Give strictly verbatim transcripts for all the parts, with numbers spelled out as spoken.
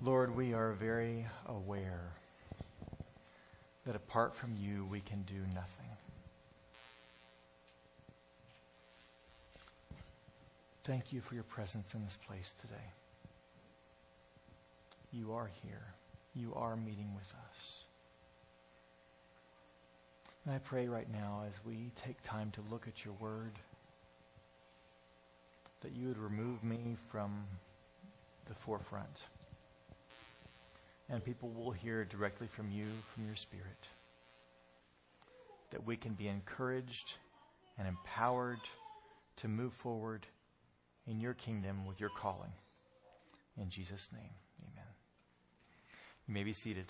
Lord, we are very aware that apart from you, we can do nothing. Thank you for your presence in this place today. You are here. You are meeting with us. And I pray right now as we take time to look at your word, that you would remove me from the forefront. And people will hear directly from you, from your Spirit. That we can be encouraged and empowered to move forward in your kingdom with your calling. In Jesus' name, amen. You may be seated.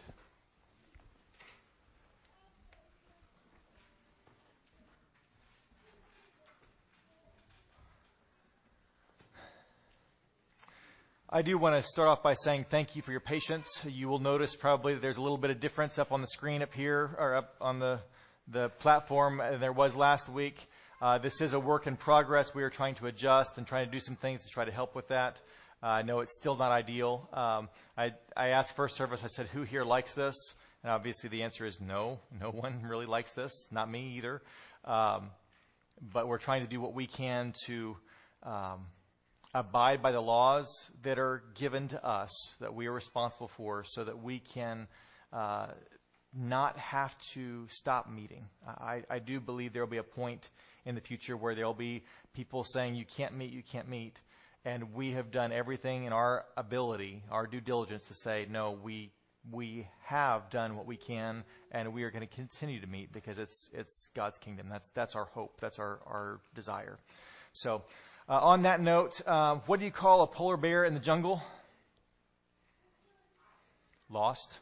I do want to start off by saying thank you for your patience. You will notice probably that there's a little bit of difference up on the screen up here, or up on the, the platform than there was last week. Uh, this is a work in progress. We are trying to adjust and trying to do some things to try to help with that. Uh, I know it's still not ideal. Um, I, I asked first service, I said, who here likes this? And obviously the answer is no. No one really likes this. Not me either. Um, but we're trying to do what we can to um, abide by the laws that are given to us, that we are responsible for, so that we can uh, not have to stop meeting. I, I do believe there will be a point in the future where there will be people saying you can't meet, you can't meet. And we have done everything in our ability, our due diligence, to say, no, we we have done what we can, and we are going to continue to meet because it's it's God's kingdom. That's that's our hope. That's our, our desire. So uh, on that note, uh, what do you call a polar bear in the jungle? Lost.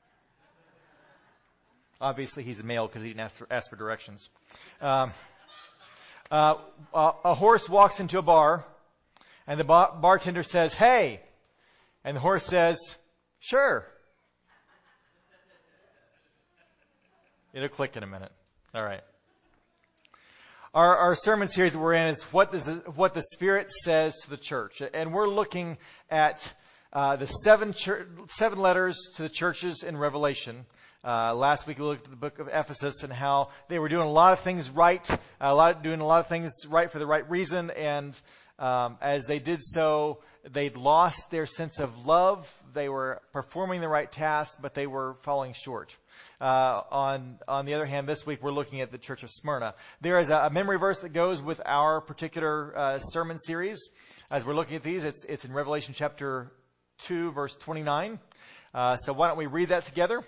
Obviously, he's a male because he didn't ask for, ask for directions. Um, uh, a, a horse walks into a bar, and the bar- bartender says, "Hey," and the horse says, "Sure." It'll click in a minute. All right. Our, our sermon series that we're in is what, does, what the Spirit says to the church. And we're looking at uh, the seven, chur- seven letters to the churches in Revelation. Uh, last week we looked at the book of Ephesus and how they were doing a lot of things right, a lot, doing a lot of things right for the right reason. And um, as they did so, they'd lost their sense of love. They were performing the right task, but they were falling short. Uh, on on the other hand, this week we're looking at the Church of Smyrna. There is a, a memory verse that goes with our particular uh, sermon series. As we're looking at these, it's it's in Revelation chapter two, verse twenty-nine. Uh, so why don't we read that together?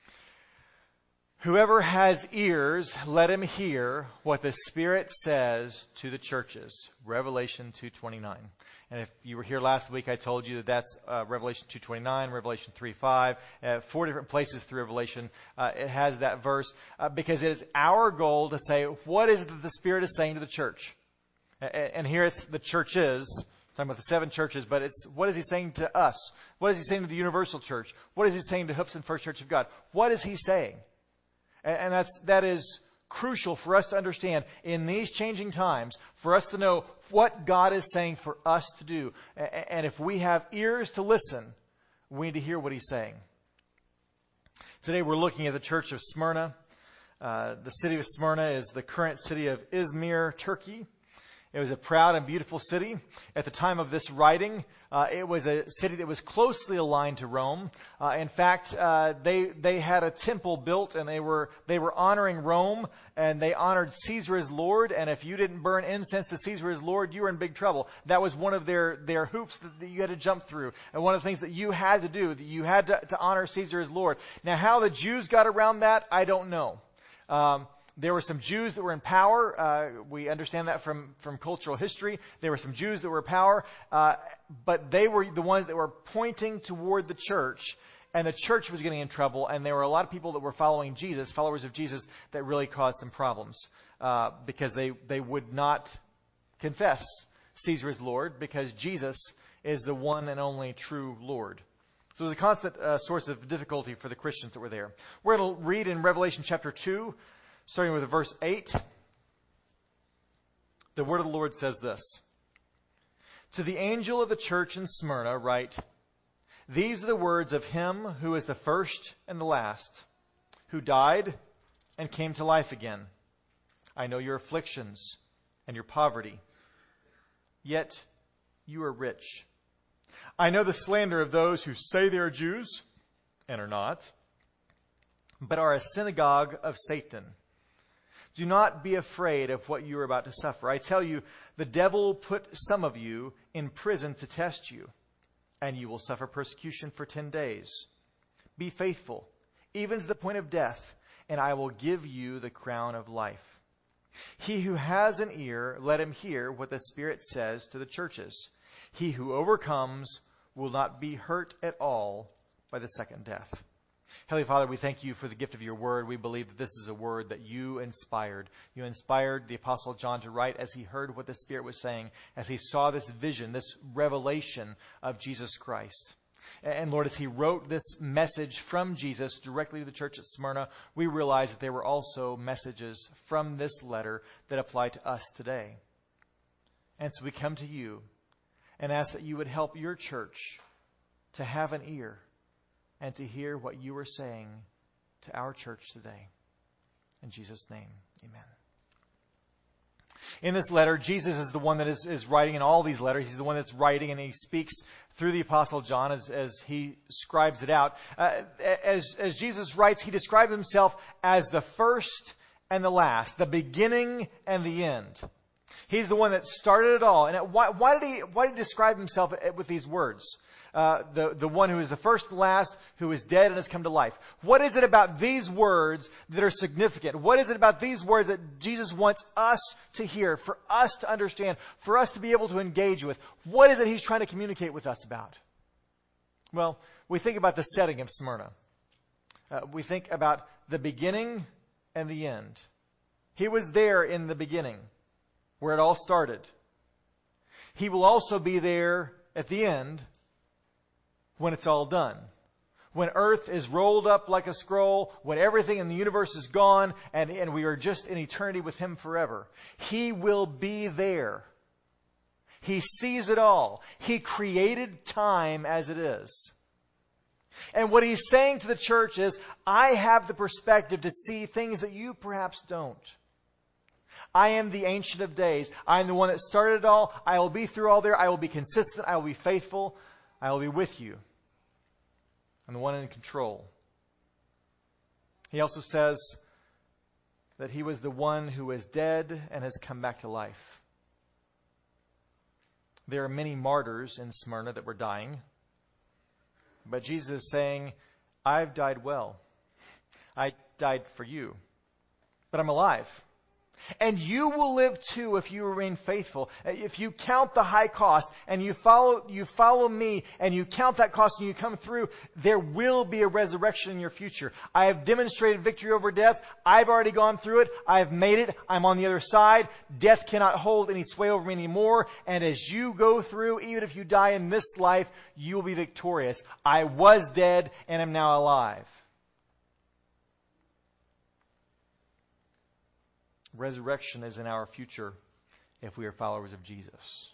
Whoever has ears, let him hear what the Spirit says to the churches. Revelation two twenty-nine. And if you were here last week, I told you that that's uh, Revelation two twenty-nine, Revelation three five, uh, four different places through Revelation. Uh, it has that verse uh, because it is our goal to say, what is it that the Spirit is saying to the church? And, and here it's the churches, talking about the seven churches, but it's what is he saying to us? What is he saying to the universal church? What is he saying to Hoopson First Church of God? What is he saying? And, and that's that is crucial for us to understand in these changing times, for us to know what God is saying for us to do. And if we have ears to listen, we need to hear what he's saying. Today we're looking at the church of Smyrna. Uh, the city of Smyrna is the current city of Izmir, Turkey. It was a proud and beautiful city. At the time of this writing, uh, it was a city that was closely aligned to Rome. Uh, in fact, uh, they they had a temple built, and they were they were honoring Rome, and they honored Caesar as Lord. And if you didn't burn incense to Caesar as Lord, you were in big trouble. That was one of their their hoops that, that you had to jump through, and one of the things that you had to do. That you had to, to honor Caesar as Lord. Now, how the Jews got around that, I don't know. Um, There were some Jews that were in power. Uh, we understand that from, from cultural history. There were some Jews that were in power, uh, but they were the ones that were pointing toward the church, and the church was getting in trouble, and there were a lot of people that were following Jesus, followers of Jesus, that really caused some problems uh, because they, they would not confess Caesar as Lord because Jesus is the one and only true Lord. So it was a constant uh, source of difficulty for the Christians that were there. We're going to read in Revelation chapter two, starting with verse eight, the word of the Lord says this. To the angel of the church in Smyrna write, These are the words of him who is the first and the last, who died and came to life again. I know your afflictions and your poverty, yet you are rich. I know the slander of those who say they are Jews and are not, but are a synagogue of Satan. Do not be afraid of what you are about to suffer. I tell you, the devil put some of you in prison to test you, and you will suffer persecution for ten days. Be faithful, even to the point of death, and I will give you the crown of life. He who has an ear, let him hear what the Spirit says to the churches. He who overcomes will not be hurt at all by the second death. Heavenly Father, we thank you for the gift of your word. We believe that this is a word that you inspired. You inspired the Apostle John to write as he heard what the Spirit was saying, as he saw this vision, this revelation of Jesus Christ. And Lord, as he wrote this message from Jesus directly to the church at Smyrna, we realize that there were also messages from this letter that apply to us today. And so we come to you and ask that you would help your church to have an ear and to hear what you are saying to our church today. In Jesus' name, amen. In this letter, Jesus is the one that is, is writing in all these letters. He's the one that's writing, and he speaks through the Apostle John as, as he scribes it out. Uh, as, as Jesus writes, he describes himself as the first and the last, the beginning and the end. He's the one that started it all. And why, why did he why did he describe himself with these words? Uh, the, the one who is the first and last, who is dead and has come to life. What is it about these words that are significant? What is it about these words that Jesus wants us to hear, for us to understand, for us to be able to engage with? What is it he's trying to communicate with us about? Well, we think about the setting of Smyrna. Uh, we think about the beginning and the end. He was there in the beginning, where it all started. He will also be there at the end, when it's all done. When earth is rolled up like a scroll, when everything in the universe is gone, and, and we are just in eternity with him forever. He will be there. He sees it all. He created time as it is. And what he's saying to the church is, I have the perspective to see things that you perhaps don't. I am the Ancient of Days. I am the one that started it all. I will be through all there. I will be consistent. I will be faithful. I will be with you. I'm the one in control. He also says that he was the one who was dead and has come back to life. There are many martyrs in Smyrna that were dying. But Jesus is saying, I've died well. I died for you. But I'm alive. And you will live too if you remain faithful. If you count the high cost and you follow, you follow me and you count that cost and you come through, there will be a resurrection in your future. I have demonstrated victory over death. I've already gone through it. I have made it. I'm on the other side. Death cannot hold any sway over me anymore. And as you go through, even if you die in this life, you will be victorious. I was dead and am now alive. Resurrection is in our future if we are followers of Jesus.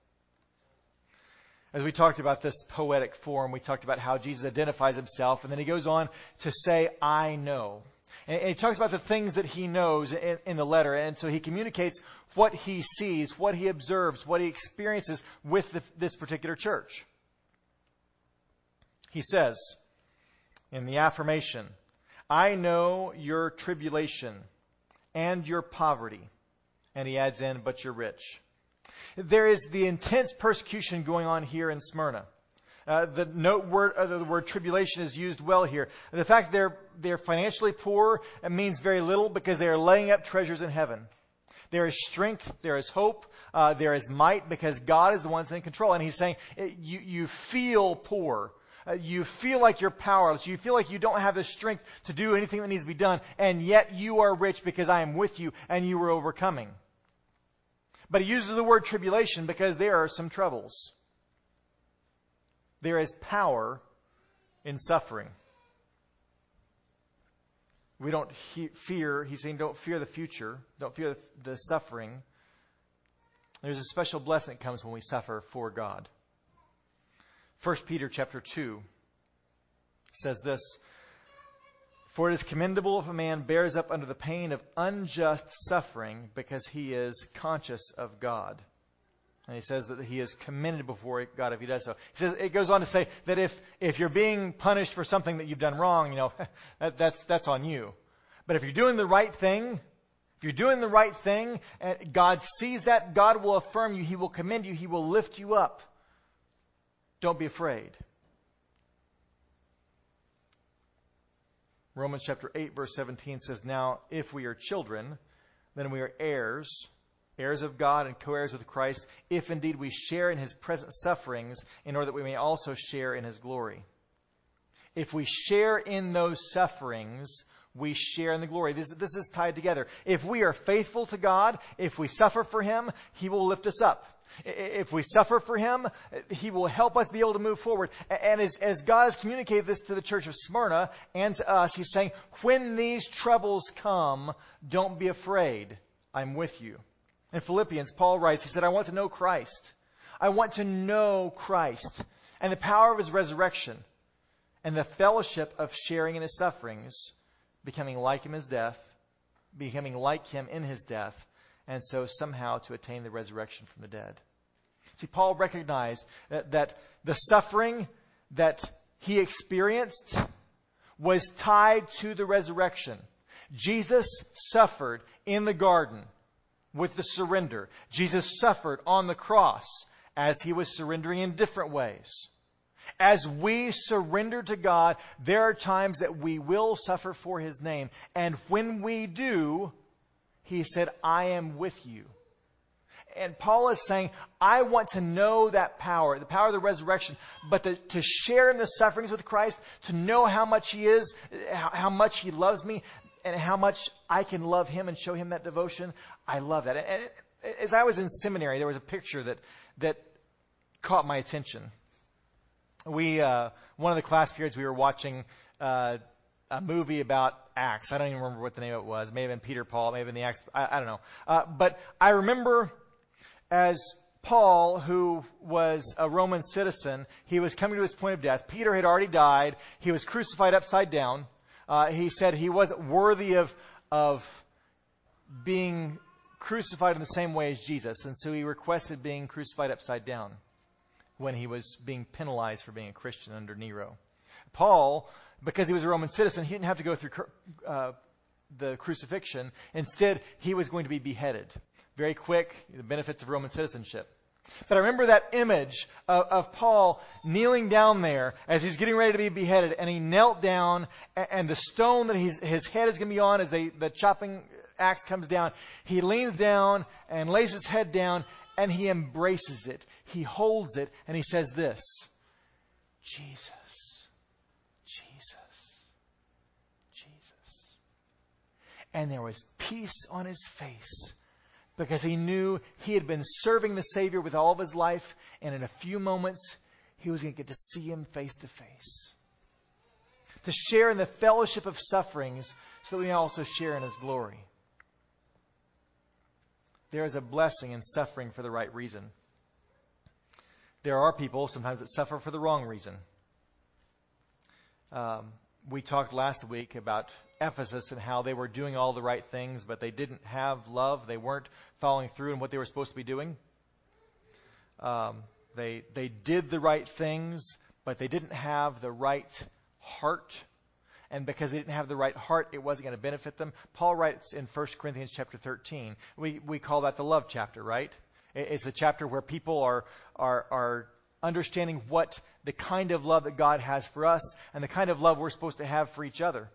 As we talked about this poetic form, we talked about how Jesus identifies himself, and then he goes on to say, I know. And he talks about the things that he knows in, in the letter, and so he communicates what he sees, what he observes, what he experiences with the, this particular church. He says in the affirmation, I know your tribulation and your poverty. And he adds in, but you're rich. There is the intense persecution going on here in Smyrna. Uh, the note word, uh, the word tribulation is used well here. The fact they're they're financially poor, it means very little because they are laying up treasures in heaven. There is strength, there is hope, uh, there is might because God is the one that's in control. And he's saying, you you feel poor. Uh, you feel like you're powerless. You feel like you don't have the strength to do anything that needs to be done. And yet you are rich because I am with you and you are overcoming. But he uses the word tribulation because there are some troubles. There is power in suffering. We don't he- fear, he's saying don't fear the future. Don't fear the, the suffering. There's a special blessing that comes when we suffer for God. First Peter chapter two says this, "For it is commendable if a man bears up under the pain of unjust suffering because he is conscious of God." And he says that he is commended before God if he does so. He says, it goes on to say that if, if you're being punished for something that you've done wrong, you know, that, that's, that's on you. But if you're doing the right thing, if you're doing the right thing, and God sees that, God will affirm you, He will commend you, He will lift you up. Don't be afraid. Romans chapter eight verse seventeen says, "Now if we are children, then we are heirs, heirs of God and co-heirs with Christ, if indeed we share in His present sufferings, in order that we may also share in His glory." If we share in those sufferings, we share in the glory. This, this is tied together. If we are faithful to God, if we suffer for Him, He will lift us up. If we suffer for Him, He will help us be able to move forward. And as, as God has communicated this to the church of Smyrna and to us, He's saying, when these troubles come, don't be afraid. I'm with you. In Philippians, Paul writes, he said, "I want to know Christ. I want to know Christ and the power of His resurrection and the fellowship of sharing in His sufferings, becoming like Him in His death, becoming like Him in His death, and so somehow to attain the resurrection from the dead." See, Paul recognized that, that the suffering that he experienced was tied to the resurrection. Jesus suffered in the garden with the surrender. Jesus suffered on the cross as He was surrendering in different ways. As we surrender to God, there are times that we will suffer for His name. And when we do, He said, "I am with you." And Paul is saying, I want to know that power, the power of the resurrection, but to, to share in the sufferings with Christ, to know how much He is, how, how much He loves me, and how much I can love Him and show Him that devotion. I love that. And as I was in seminary, there was a picture that that caught my attention. We, uh, one of the class periods, we were watching uh, a movie about Acts. I don't even remember what the name of it was. It may have been Peter, Paul, it may have been the Acts. I, I don't know. Uh, but I remember as Paul, who was a Roman citizen, he was coming to his point of death. Peter had already died. He was crucified upside down. Uh, he said he wasn't worthy of of being crucified in the same way as Jesus, and so he requested being crucified upside down when he was being penalized for being a Christian under Nero. Paul, because he was a Roman citizen, he didn't have to go through uh, the crucifixion. Instead, he was going to be beheaded. Very quick, the benefits of Roman citizenship. But I remember that image of, of Paul kneeling down there as he's getting ready to be beheaded, and he knelt down, and, and the stone that he's, his head is going to be on as they, the chopping axe comes down, he leans down and lays his head down, and he embraces it. He holds it, and he says this, "Jesus, Jesus, Jesus." And there was peace on his face, because he knew he had been serving the Savior with all of his life, and in a few moments, he was going to get to see Him face to face. To share in the fellowship of sufferings, so that we also share in His glory. There is a blessing in suffering for the right reason. There are people sometimes that suffer for the wrong reason. Um, we talked last week about Ephesus and how they were doing all the right things, but they didn't have love. They weren't following through in what they were supposed to be doing. Um, they they did the right things, but they didn't have the right heart. And because they didn't have the right heart, it wasn't going to benefit them. Paul writes in First Corinthians chapter thirteen. We we call that the love chapter, right? It's the chapter where people are are are understanding what the kind of love that God has for us and the kind of love we're supposed to have for each other.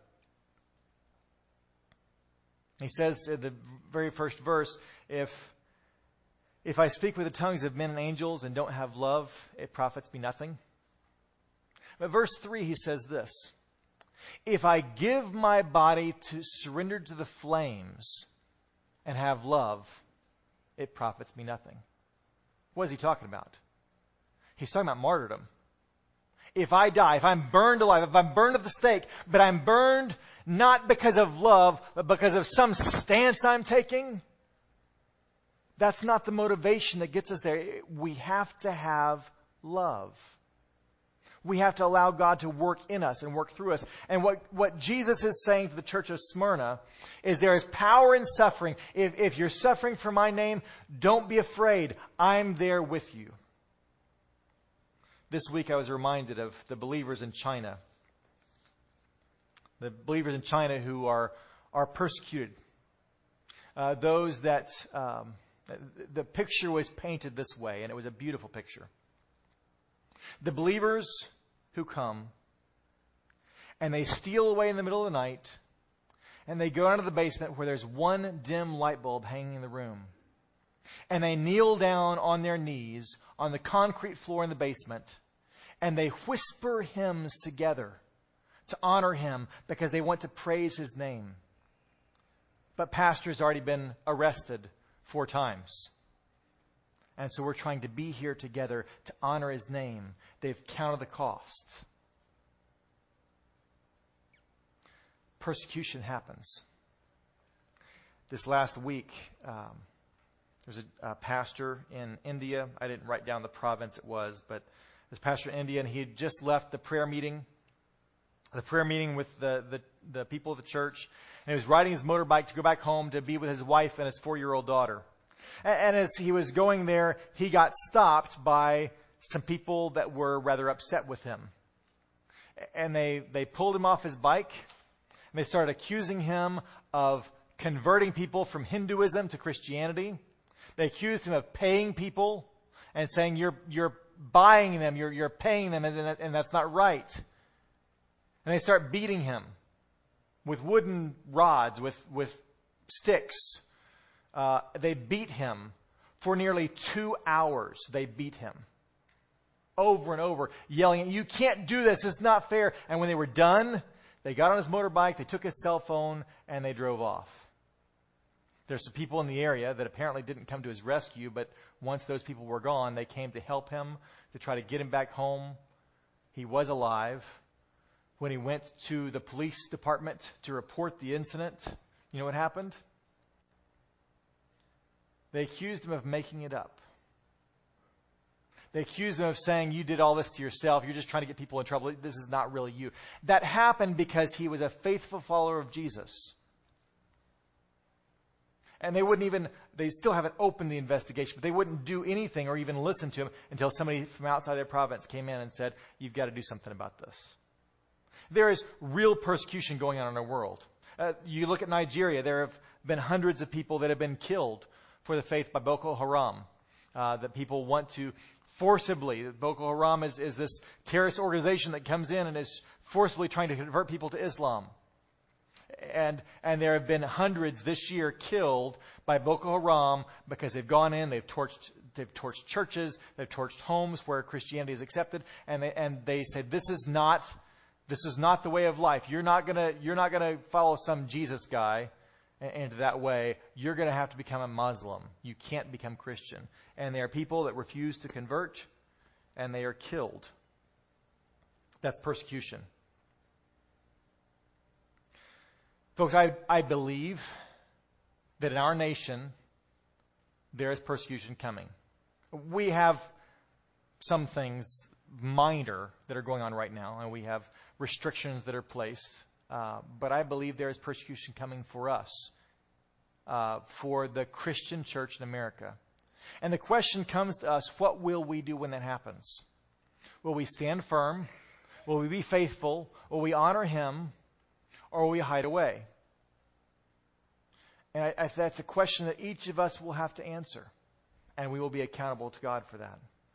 He says in the very first verse, if if I speak with the tongues of men and angels and don't have love, it profits me nothing. But verse three, he says this, if I give my body to surrender to the flames and have love, it profits me nothing. What is he talking about? He's talking about martyrdom. If I die, if I'm burned alive, if I'm burned at the stake, but I'm burned not because of love, but because of some stance I'm taking, that's not the motivation that gets us there. We have to have love. We have to allow God to work in us and work through us. And what, what Jesus is saying to the church of Smyrna is there is power in suffering. If, if you're suffering for my name, don't be afraid. I'm there with you. This week I was reminded of the believers in China. The believers in China who are, are persecuted. Uh, those that, um, the picture was painted this way, and it was a beautiful picture. The believers who come, and they steal away in the middle of the night, and they go down to the basement where there's one dim light bulb hanging in the room. And they kneel down on their knees on the concrete floor in the basement, and they whisper hymns together to honor him because they want to praise his name. But pastor's already been arrested four times. And so we're trying to be here together to honor his name. They've counted the cost. Persecution happens. This last week, um, there's a, a pastor in India. I didn't write down the province it was, but this pastor in India, and he had just left the prayer meeting, the prayer meeting with the, the, the people of the church. And he was riding his motorbike to go back home to be with his wife and his four-year-old daughter. And as he was going there, he got stopped by some people that were rather upset with him. And they, they pulled him off his bike, and they started accusing him of converting people from Hinduism to Christianity. They accused him of paying people and saying, you're, you're buying them, you're, you're paying them, and, and that's not right. And they start beating him with wooden rods, with, with sticks. Uh, they beat him for nearly two hours. They beat him over and over, yelling, you can't do this. It's not fair. And when they were done, they got on his motorbike, they took his cell phone, and they drove off. There's some people in the area that apparently didn't come to his rescue, but once those people were gone, they came to help him, to try to get him back home. He was alive. When he went to the police department to report the incident, you know what happened? They accused him of making it up. They accused him of saying, you did all this to yourself. You're just trying to get people in trouble. This is not really you. That happened because he was a faithful follower of Jesus. And they wouldn't even, they still haven't opened the investigation, but they wouldn't do anything or even listen to him until somebody from outside their province came in and said, you've got to do something about this. There is real persecution going on in our world. Uh, you look at Nigeria, there have been hundreds of people that have been killed for the faith by Boko Haram. Uh, that people want to forcibly, Boko Haram is, is this terrorist organization that comes in and is forcibly trying to convert people to Islam. And and there have been hundreds this year killed by Boko Haram because they've gone in, they've torched they've torched churches, they've torched homes where Christianity is accepted, and they and they said this is not this is not the way of life. You're not gonna you're not gonna follow some Jesus guy into that way. You're gonna have to become a Muslim. You can't become Christian. And there are people that refuse to convert, and they are killed. That's persecution. Folks, I, I believe that in our nation, there is persecution coming. We have some things minor that are going on right now, and we have restrictions that are placed. Uh, but I believe there is persecution coming for us, uh, for the Christian church in America. And the question comes to us, what will we do when that happens? Will we stand firm? Will we be faithful? Will we honor Him? Or will we hide away? And I, I, that's a question that each of us will have to answer. And we will be accountable to God for that.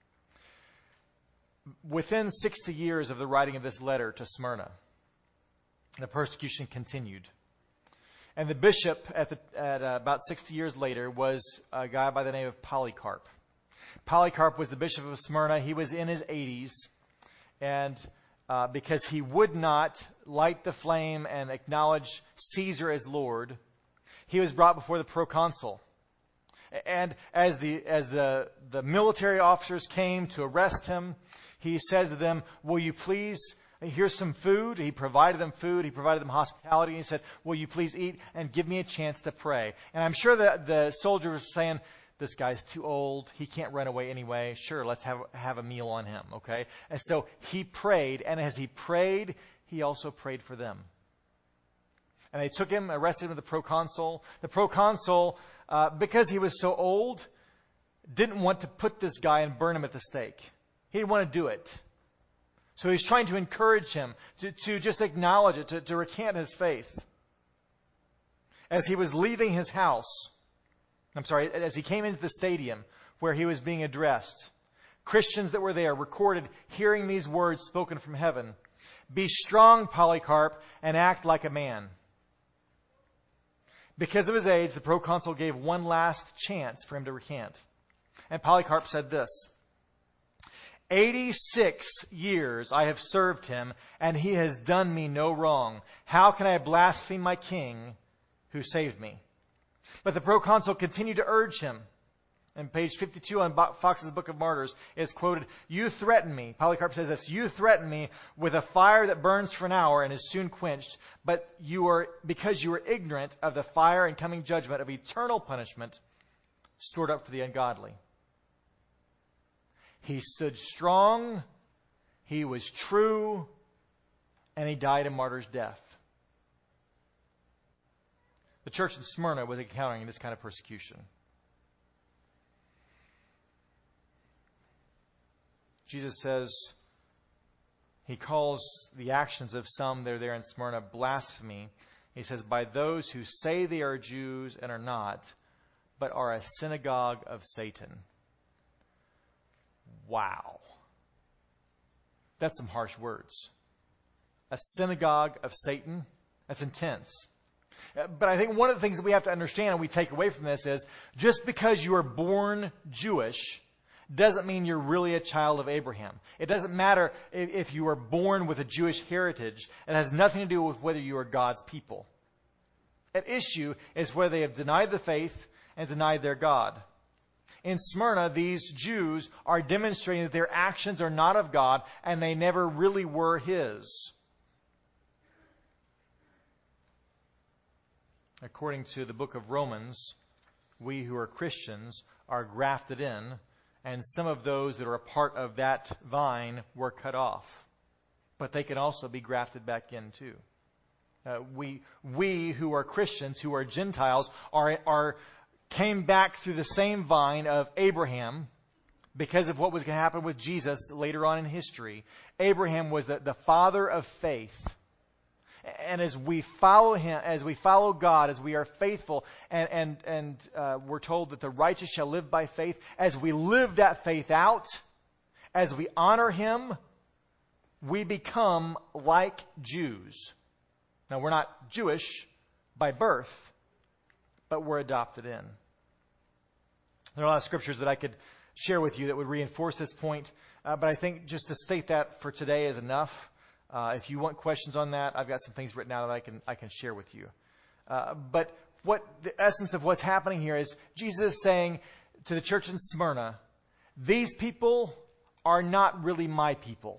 Within sixty years of the writing of this letter to Smyrna, the persecution continued. And the bishop at, the, at uh, about sixty years later was a guy by the name of Polycarp. Polycarp was the bishop of Smyrna. He was in his eighties. And Uh, because he would not light the flame and acknowledge Caesar as Lord, he was brought before the proconsul. And as the as the, the military officers came to arrest him, he said to them, will you please, here's some food. He provided them food. He provided them hospitality. And he said, will you please eat and give me a chance to pray? And I'm sure that the soldier was saying, this guy's too old. He can't run away anyway. Sure, let's have, have a meal on him, okay? And so he prayed, and as he prayed, he also prayed for them. And they took him, arrested him with the proconsul. The proconsul, uh, because he was so old, didn't want to put this guy and burn him at the stake. He didn't want to do it. So he's trying to encourage him to, to just acknowledge it, to, to recant his faith. As he was leaving his house, I'm sorry, as he came into the stadium where he was being addressed, Christians that were there recorded hearing these words spoken from heaven. Be strong, Polycarp, and act like a man. Because of his age, the proconsul gave one last chance for him to recant. And Polycarp said this, eighty-six years I have served him, and he has done me no wrong. How can I blaspheme my king who saved me? But the proconsul continued to urge him. And page fifty-two on Fox's Book of Martyrs, it's quoted, you threaten me. Polycarp says this, you threaten me with a fire that burns for an hour and is soon quenched, but you are, because you are ignorant of the fire and coming judgment of eternal punishment stored up for the ungodly. He stood strong, he was true, and he died a martyr's death. The church in Smyrna was encountering this kind of persecution. Jesus says, he calls the actions of some that are there in Smyrna blasphemy. He says, by those who say they are Jews and are not, but are a synagogue of Satan. Wow. That's some harsh words. A synagogue of Satan? That's intense. But I think one of the things that we have to understand and we take away from this is just because you are born Jewish doesn't mean you're really a child of Abraham. It doesn't matter if you are born with a Jewish heritage. It has nothing to do with whether you are God's people. At issue is whether they have denied the faith and denied their God. In Smyrna, these Jews are demonstrating that their actions are not of God and they never really were His. According to the book of Romans, we who are Christians are grafted in, and some of those that are a part of that vine were cut off. But they can also be grafted back in too. Uh, we we who are Christians, who are Gentiles, are are came back through the same vine of Abraham because of what was going to happen with Jesus later on in history. Abraham was the, the father of faith. And as we follow him, as we follow God, as we are faithful, and and and uh, we're told that the righteous shall live by faith. As we live that faith out, as we honor Him, we become like Jews. Now we're not Jewish by birth, but we're adopted in. There are a lot of scriptures that I could share with you that would reinforce this point, uh, but I think just to state that for today is enough. Uh, if you want questions on that, I've got some things written out that I can I can share with you. Uh, but what the essence of what's happening here is Jesus is saying to the church in Smyrna, these people are not really my people.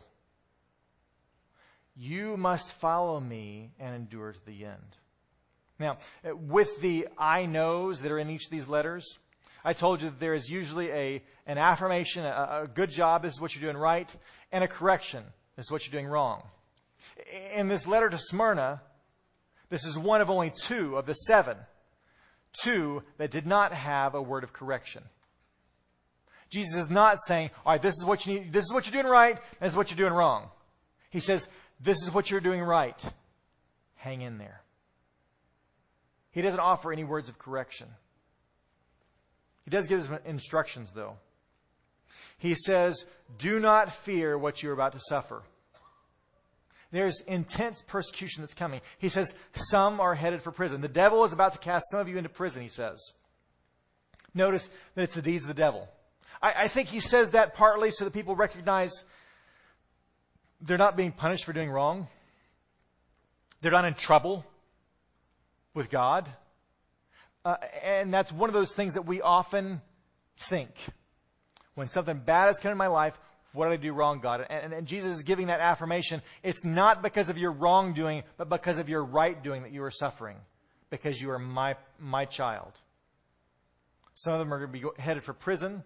You must follow me and endure to the end. Now, with the I knows that are in each of these letters, I told you that there is usually a an affirmation, a, a good job, this is what you're doing right, and a correction, this is what you're doing wrong. In this letter to Smyrna, this is one of only two of the seven, two that did not have a word of correction. Jesus is not saying, all right, this is what you need, this is what you're doing right, this is what you're doing wrong. He says, this is what you're doing right. Hang in there. He doesn't offer any words of correction. He does give us instructions, though. He says, do not fear what you're about to suffer. There's intense persecution that's coming. He says, some are headed for prison. The devil is about to cast some of you into prison, he says. Notice that it's the deeds of the devil. I, I think he says that partly so that people recognize they're not being punished for doing wrong. They're not in trouble with God. Uh, and that's one of those things that we often think. When something bad has come in my life, what did I do wrong, God? And, and, and Jesus is giving that affirmation. It's not because of your wrongdoing, but because of your right doing that you are suffering. Because you are my my child. Some of them are going to be go- headed for prison.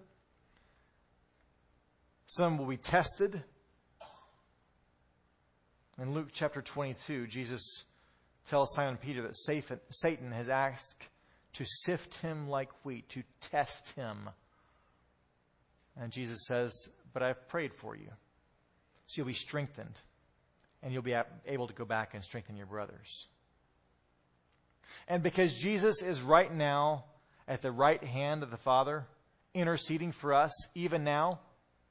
Some will be tested. In Luke chapter twenty-two, Jesus tells Simon Peter that Satan has asked to sift him like wheat, to test him. And Jesus says, but I've prayed for you. So you'll be strengthened. And you'll be able to go back and strengthen your brothers. And because Jesus is right now at the right hand of the Father, interceding for us, even now,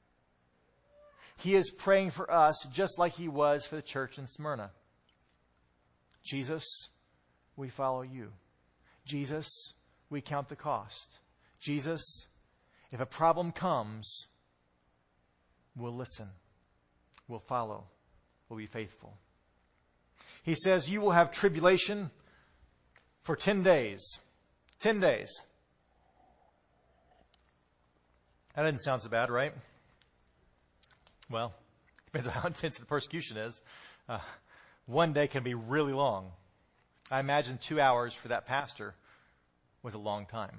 He is praying for us just like He was for the church in Smyrna. Jesus, we follow you. Jesus, we count the cost. Jesus, if a problem comes, we'll listen. We'll follow. We'll be faithful. He says, you will have tribulation for ten days. Ten days. That doesn't sound so bad, right? Well, depends on how intense the persecution is. Uh, one day can be really long. I imagine two hours for that pastor was a long time.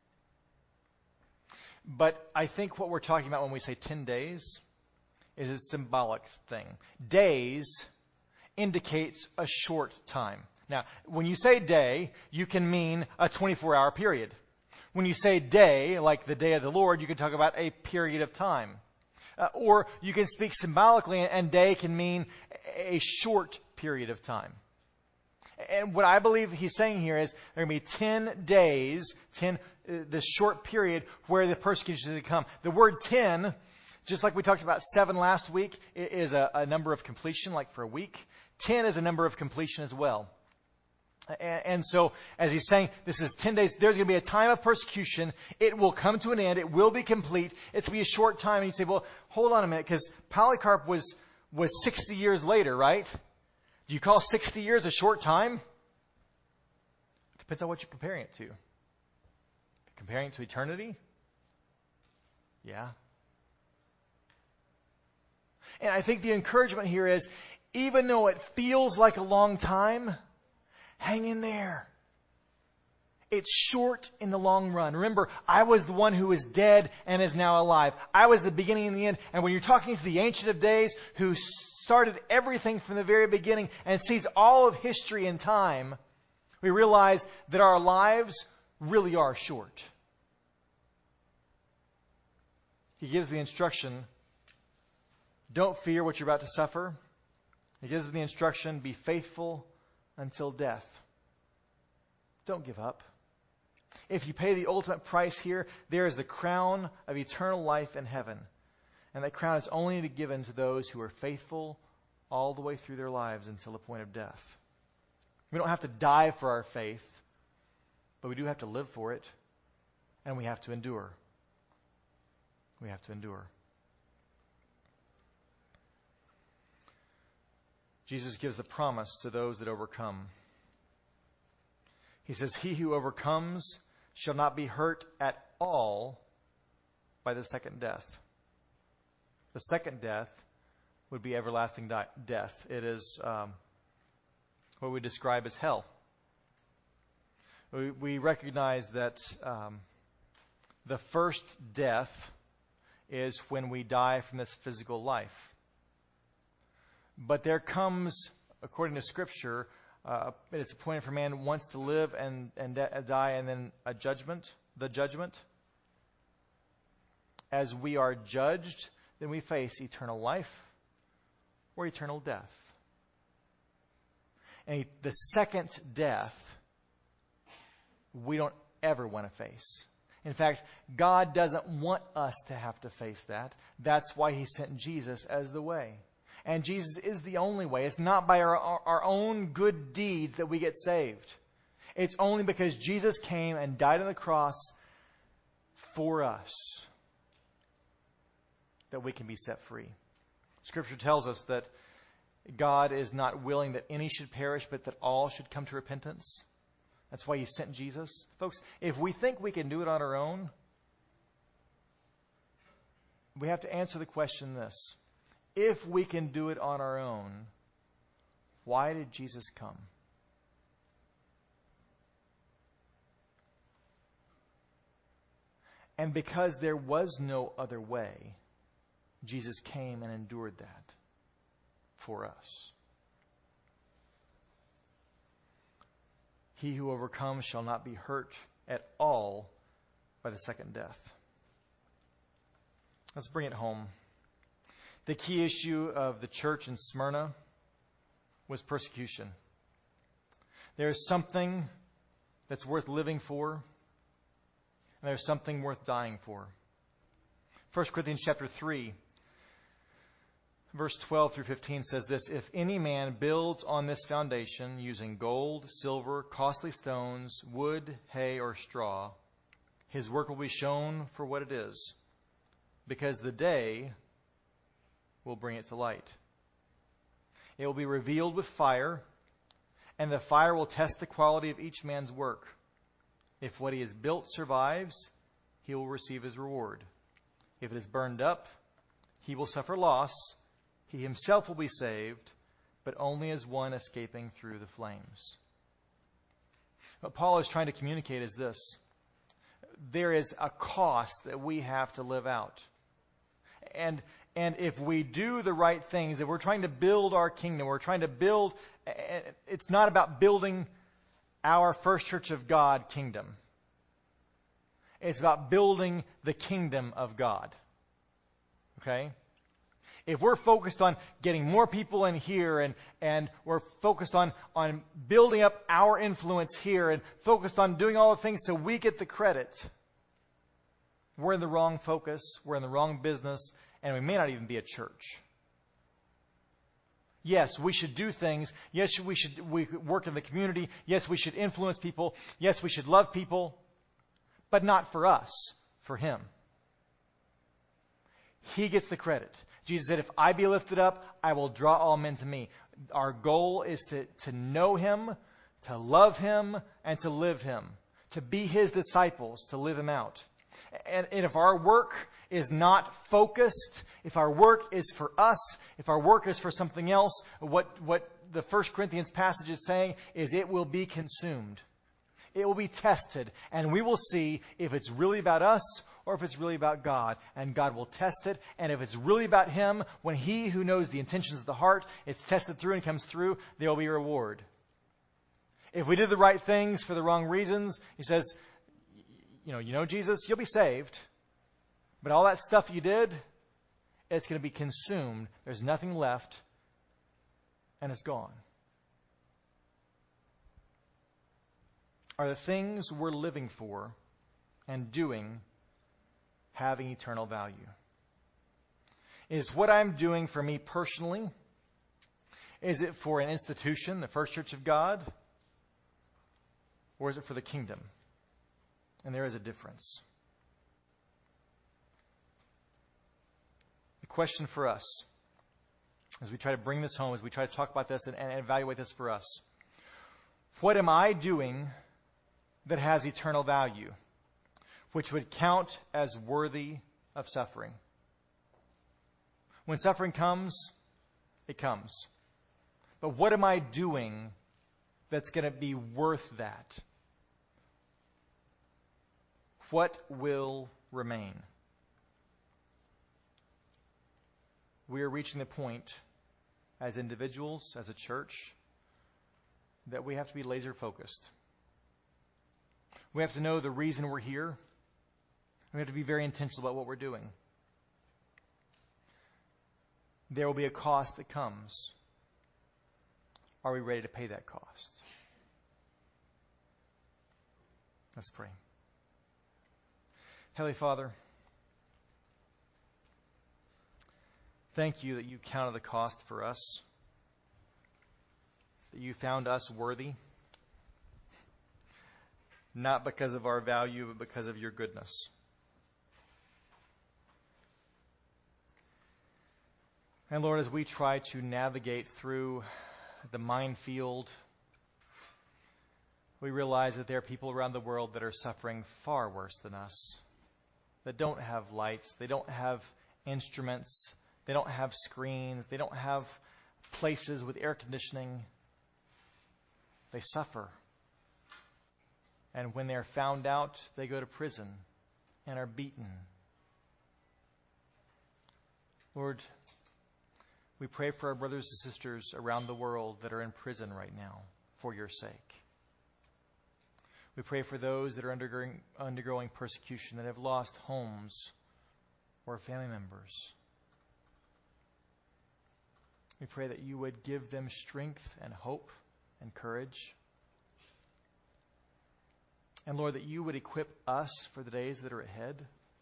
But I think what we're talking about when we say ten days is a symbolic thing. Days indicates a short time. Now, when you say day, you can mean a twenty-four hour period. When you say day, like the day of the Lord, you can talk about a period of time. Uh, or you can speak symbolically, and day can mean a short period of time. And what I believe he's saying here is there are going to be ten days, ten, uh, this short period where the persecution is going to come. The word ten, just like we talked about seven last week, is a, a number of completion, like for a week. ten is a number of completion as well. And, and so, as he's saying, this is ten days. There's going to be a time of persecution. It will come to an end. It will be complete. It's going to be a short time. And you say, well, hold on a minute, because Polycarp was, was sixty years later, right? Do you call sixty years a short time? Depends on what you're comparing it to. Comparing it to eternity? Yeah. And I think the encouragement here is, even though it feels like a long time, hang in there. It's short in the long run. Remember, I was the one who was dead and is now alive. I was the beginning and the end. And when you're talking to the Ancient of Days, who started everything from the very beginning and sees all of history and time, we realize that our lives really are short. He gives the instruction, don't fear what you're about to suffer. He gives the instruction, be faithful until death. Don't give up. If you pay the ultimate price here, there is the crown of eternal life in heaven. And that crown is only given to those who are faithful all the way through their lives until the point of death. We don't have to die for our faith, but we do have to live for it, and we have to endure. We have to endure. Jesus gives the promise to those that overcome. He says, he who overcomes shall not be hurt at all by the second death. The second death would be everlasting di- death. It is um, what we describe as hell. We, we recognize that um, the first death is when we die from this physical life. But there comes, according to Scripture, uh, it's appointed for man once to live and, and de- die, and then a judgment, the judgment. As we are judged, then we face eternal life or eternal death. And the second death, we don't ever want to face. In fact, God doesn't want us to have to face that. That's why He sent Jesus as the way. And Jesus is the only way. It's not by our, our own good deeds that we get saved. It's only because Jesus came and died on the cross for us that we can be set free. Scripture tells us that God is not willing that any should perish, but that all should come to repentance. That's why He sent Jesus. Folks, if we think we can do it on our own, we have to answer the question this. If we can do it on our own, why did Jesus come? And because there was no other way, Jesus came and endured that for us. He who overcomes shall not be hurt at all by the second death. Let's bring it home. The key issue of the church in Smyrna was persecution. There is something that's worth living for, and there's something worth dying for. First Corinthians chapter three, verse twelve through fifteen says this: If any man builds on this foundation using gold, silver, costly stones, wood, hay, or straw, his work will be shown for what it is, because the day will bring it to light. It will be revealed with fire, and the fire will test the quality of each man's work. If what he has built survives, he will receive his reward. If it is burned up, he will suffer loss. He himself will be saved, but only as one escaping through the flames. What Paul is trying to communicate is this: there is a cost that we have to live out. And and if we do the right things, if we're trying to build our kingdom, we're trying to build, it's not about building our First Church of God kingdom. It's about building the kingdom of God. Okay? If we're focused on getting more people in here and, and we're focused on, on building up our influence here and focused on doing all the things so we get the credit, we're in the wrong focus, we're in the wrong business, and we may not even be a church. Yes, we should do things. Yes, we should we work in the community. Yes, we should influence people. Yes, we should love people. But not for us, for Him. He gets the credit. Jesus said, if I be lifted up, I will draw all men to me. Our goal is to, to know Him, to love Him, and to live Him. To be His disciples, to live Him out. And, and if our work is not focused, if our work is for us, if our work is for something else, what, what the First Corinthians passage is saying is it will be consumed. It will be tested, and we will see if it's really about us or if it's really about God. And God will test it, and if it's really about Him, when He who knows the intentions of the heart, it's tested through and comes through, there will be a reward. If we did the right things for the wrong reasons, He says, you know, you know Jesus, you'll be saved. But all that stuff you did, it's going to be consumed. There's nothing left, and it's gone. Are the things we're living for and doing having eternal value? Is what I'm doing for me personally? Is it for an institution, the First Church of God? Or is it for the kingdom? And there is a difference. The question for us, as we try to bring this home, as we try to talk about this and, and evaluate this for us, what am I doing that has eternal value, which would count as worthy of suffering? When suffering comes, it comes. But what am I doing that's going to be worth that? What will remain? We are reaching the point as individuals, as a church, that we have to be laser focused. We have to know the reason we're here. We have to be very intentional about what we're doing. There will be a cost that comes. Are we ready to pay that cost? Let's pray. Heavenly Father, thank you that you counted the cost for us, that you found us worthy, not because of our value, but because of your goodness. And Lord, as we try to navigate through the minefield, we realize that there are people around the world that are suffering far worse than us, that don't have lights, they don't have instruments, they don't have screens, they don't have places with air conditioning. They suffer. And when they're found out, they go to prison. and are beaten. Lord, we pray for our brothers and sisters around the world that are in prison right now for your sake. We pray for those that are undergoing, undergoing persecution, that have lost homes or family members. We pray that you would give them strength and hope and courage. And Lord, that you would equip us for the days that are ahead.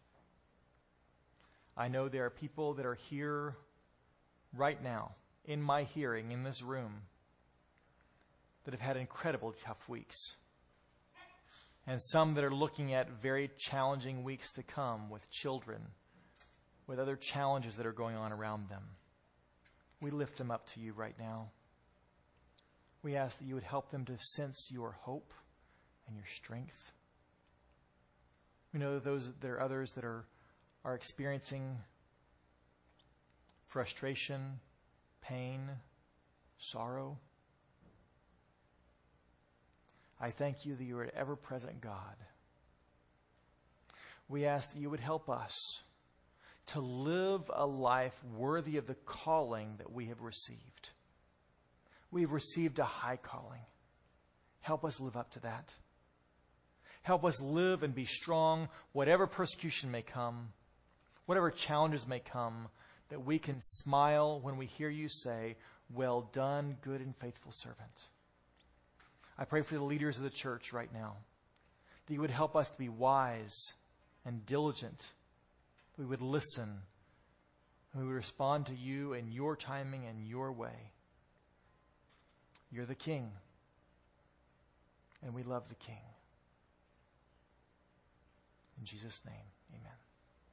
I know there are people that are here right now, in my hearing, in this room, that have had incredible tough weeks. And some that are looking at very challenging weeks to come with children, with other challenges that are going on around them. We lift them up to you right now. We ask that you would help them to sense your hope and your strength. We know that those there are others that are, are experiencing frustration, pain, sorrow. I thank you that you are an ever-present God. We ask that you would help us to live a life worthy of the calling that we have received. We've received a high calling. Help us live up to that. Help us live and be strong, whatever persecution may come, whatever challenges may come, that we can smile when we hear you say, "Well done, good and faithful servant." I pray for the leaders of the church right now, that you would help us to be wise and diligent. We would listen. We would respond to you in your timing and your way. You're the King, and we love the King. In Jesus' name, amen.